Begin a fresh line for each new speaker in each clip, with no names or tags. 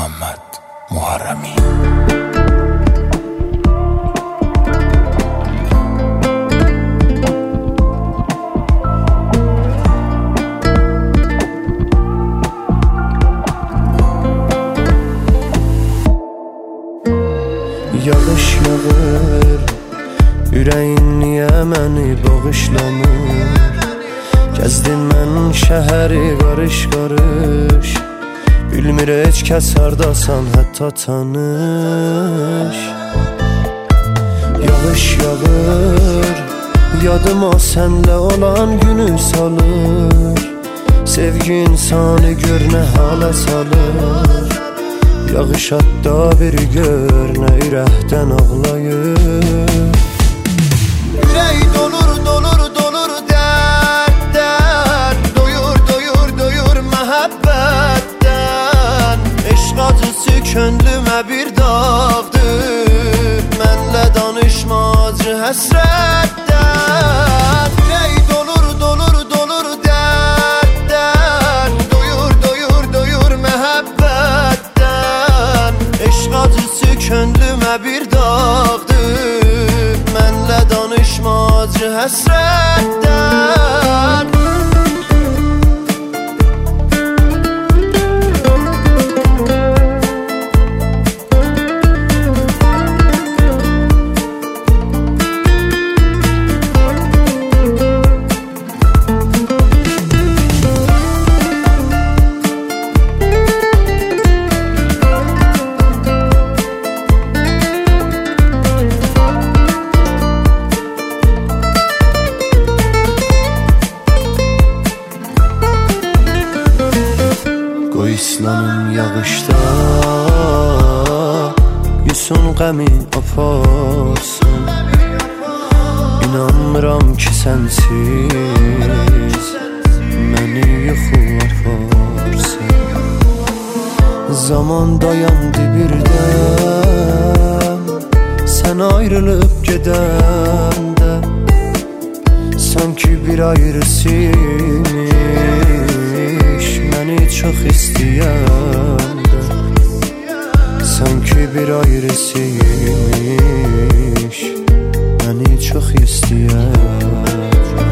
محمد محرمی.
Yağış yağır, ürəyin niyə məni bağışlamır? Gəzdim mən şəhəri qarış-qarış, bilmir heç kəs hardasan hətta tanış. Yağış yağır, yadıma sənlə olan günü salır, sevgi insanı gör nə halə salır. Yağış hatta bir gör nə ürəkdən ağlayır. Ürək dolur, dolur, dolur dərddən, doyur, doyur, doyur məhəbbətdən. Eşq acısı könlümə bir dağdır, mənlə danışma acı həsrətdən. Ürək dolur, dolur, dolur dərddən, doyur, doyur, doyur məhəbbətdən. Eşq acısı könlümə bir dağdır, mənlə danışma acı həsrətdən. Qoy islanım yağışda, yusun qəmi aparsın. İnanmıram ki sənsiz məni yuxu aparsın. Zaman dayandı birdən, sən ayrılıb gedəndə, sanki bir ayrısıymış məni çox istəyəndə. Sanki bir ayrısıymış məni çox istəyəndə.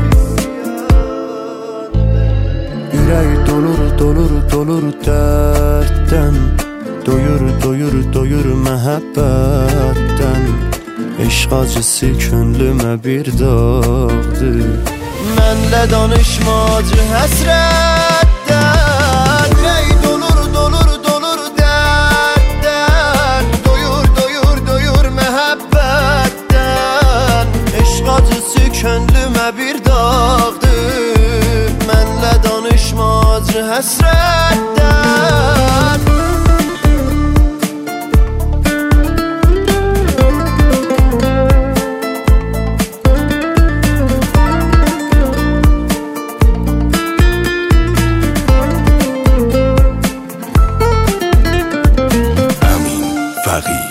Ürək dolur, dolur, dolur dərddən, doyur, doyur, doyur məhəbbətdən. Eşq acısı könlümə bir dağdır, mənlə danışma acı həsrətdən. Ürək dolur, dolur, dolur dərddən, doyur, doyur, doyur məhəbbətdən. Eşq acısı könlümə bir dağdır, mənlə danışma acı həsrətdən.
فقی